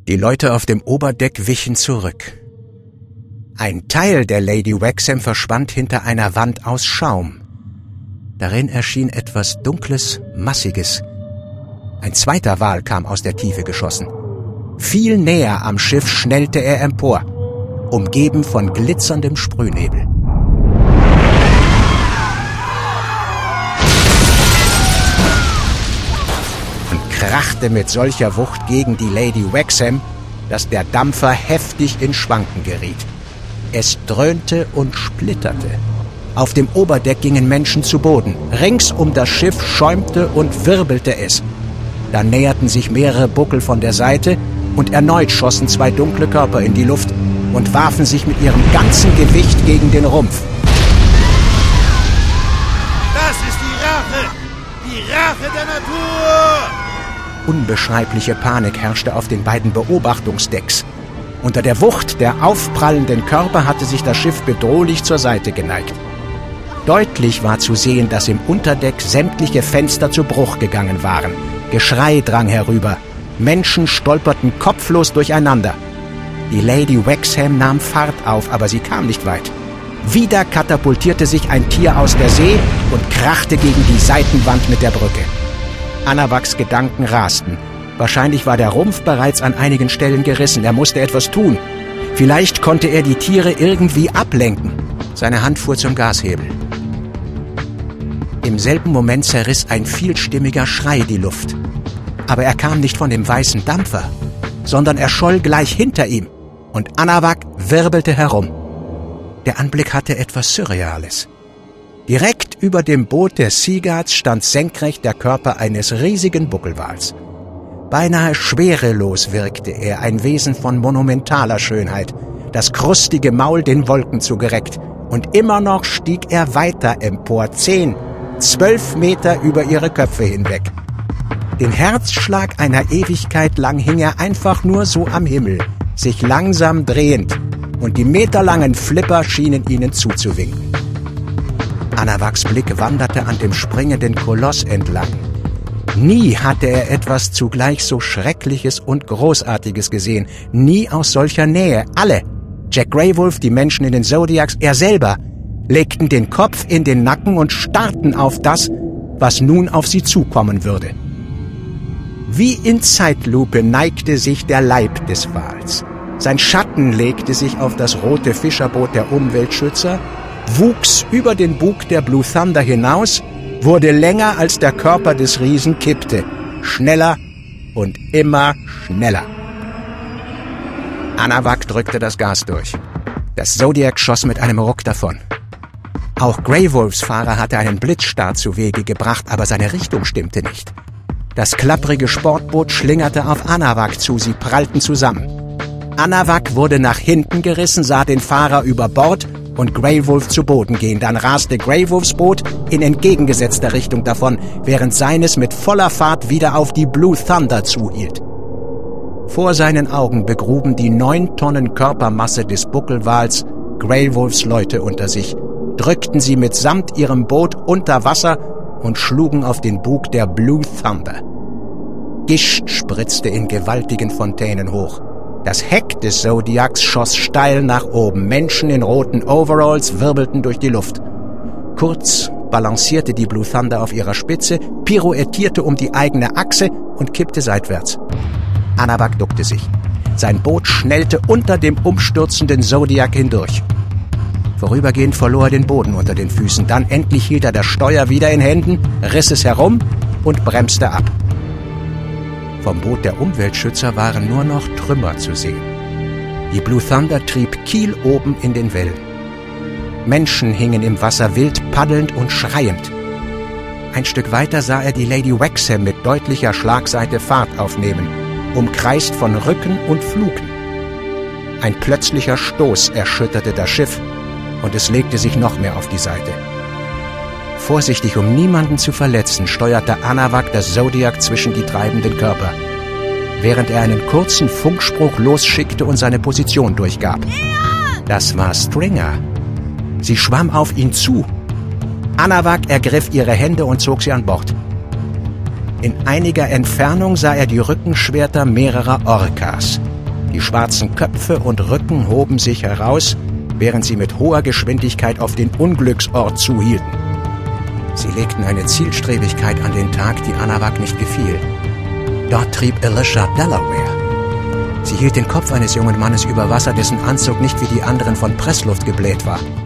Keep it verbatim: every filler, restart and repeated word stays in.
Die Leute auf dem Oberdeck wichen zurück. Ein Teil der Lady Wexham verschwand hinter einer Wand aus Schaum. Darin erschien etwas Dunkles, Massiges. Ein zweiter Wal kam aus der Tiefe geschossen. Viel näher am Schiff schnellte er empor, umgeben von glitzerndem Sprühnebel. Und krachte mit solcher Wucht gegen die Lady Wexham, dass der Dampfer heftig in Schwanken geriet. Es dröhnte und splitterte. Auf dem Oberdeck gingen Menschen zu Boden. Rings um das Schiff schäumte und wirbelte es. Dann näherten sich mehrere Buckel von der Seite und erneut schossen zwei dunkle Körper in die Luft und warfen sich mit ihrem ganzen Gewicht gegen den Rumpf. Das ist die Rache! Die Rache der Natur! Unbeschreibliche Panik herrschte auf den beiden Beobachtungsdecks. Unter der Wucht der aufprallenden Körper hatte sich das Schiff bedrohlich zur Seite geneigt. Deutlich war zu sehen, dass im Unterdeck sämtliche Fenster zu Bruch gegangen waren. Geschrei drang herüber. Menschen stolperten kopflos durcheinander. Die Lady Wexham nahm Fahrt auf, aber sie kam nicht weit. Wieder katapultierte sich ein Tier aus der See und krachte gegen die Seitenwand mit der Brücke. Anawaks Gedanken rasten. Wahrscheinlich war der Rumpf bereits an einigen Stellen gerissen. Er musste etwas tun. Vielleicht konnte er die Tiere irgendwie ablenken. Seine Hand fuhr zum Gashebel. Im selben Moment zerriss ein vielstimmiger Schrei die Luft. Aber er kam nicht von dem weißen Dampfer, sondern erscholl gleich hinter ihm. Und Anawak wirbelte herum. Der Anblick hatte etwas Surreales. Direkt über dem Boot der Sea Guards stand senkrecht der Körper eines riesigen Buckelwals. Beinahe schwerelos wirkte er, ein Wesen von monumentaler Schönheit, das krustige Maul den Wolken zugereckt. Und immer noch stieg er weiter empor, zehn, zwölf Meter über ihre Köpfe hinweg. Den Herzschlag einer Ewigkeit lang hing er einfach nur so am Himmel, sich langsam drehend, und die meterlangen Flipper schienen ihnen zuzuwinken. Anawaks Blick wanderte an dem springenden Koloss entlang. Nie hatte er etwas zugleich so Schreckliches und Großartiges gesehen, nie aus solcher Nähe. Alle, Jack Greywolf, die Menschen in den Zodiacs, er selber, legten den Kopf in den Nacken und starrten auf das, was nun auf sie zukommen würde. Wie in Zeitlupe neigte sich der Leib des Wals. Sein Schatten legte sich auf das rote Fischerboot der Umweltschützer, wuchs über den Bug der Blue Thunder hinaus, wurde länger als der Körper des Riesen kippte, schneller und immer schneller. Anawak drückte das Gas durch. Das Zodiac schoss mit einem Ruck davon. Auch Greywolfs Fahrer hatte einen Blitzstart zu Wege gebracht, aber seine Richtung stimmte nicht. Das klapprige Sportboot schlingerte auf Anawak zu, sie prallten zusammen. Anawak wurde nach hinten gerissen, sah den Fahrer über Bord und Greywolf zu Boden gehen. Dann raste Greywolfs Boot in entgegengesetzter Richtung davon, während seines mit voller Fahrt wieder auf die Blue Thunder zuhielt. Vor seinen Augen begruben die neun Tonnen Körpermasse des Buckelwals Greywolfs Leute unter sich, drückten sie mitsamt ihrem Boot unter Wasser und schlugen auf den Bug der Blue Thunder. Gischt spritzte in gewaltigen Fontänen hoch. Das Heck des Zodiacs schoss steil nach oben. Menschen in roten Overalls wirbelten durch die Luft. Kurz balancierte die Blue Thunder auf ihrer Spitze, pirouettierte um die eigene Achse und kippte seitwärts. Anawak duckte sich. Sein Boot schnellte unter dem umstürzenden Zodiac hindurch. Vorübergehend verlor er den Boden unter den Füßen. Dann endlich hielt er das Steuer wieder in Händen, riss es herum und bremste ab. Vom Boot der Umweltschützer waren nur noch Trümmer zu sehen. Die Blue Thunder trieb kieloben in den Wellen. Menschen hingen im Wasser wild paddelnd und schreiend. Ein Stück weiter sah er die Lady Wexham mit deutlicher Schlagseite Fahrt aufnehmen, umkreist von Rücken und Fluken. Ein plötzlicher Stoß erschütterte das Schiff und es legte sich noch mehr auf die Seite. Vorsichtig, um niemanden zu verletzen, steuerte Anawak das Zodiac zwischen die treibenden Körper, während er einen kurzen Funkspruch losschickte und seine Position durchgab. Das war Stringer. Sie schwamm auf ihn zu. Anawak ergriff ihre Hände und zog sie an Bord. In einiger Entfernung sah er die Rückenschwerter mehrerer Orcas. Die schwarzen Köpfe und Rücken hoben sich heraus, während sie mit hoher Geschwindigkeit auf den Unglücksort zuhielten. Sie legten eine Zielstrebigkeit an den Tag, die Anawak nicht gefiel. Dort trieb Alicia Delaware. Sie hielt den Kopf eines jungen Mannes über Wasser, dessen Anzug nicht wie die anderen von Pressluft gebläht war.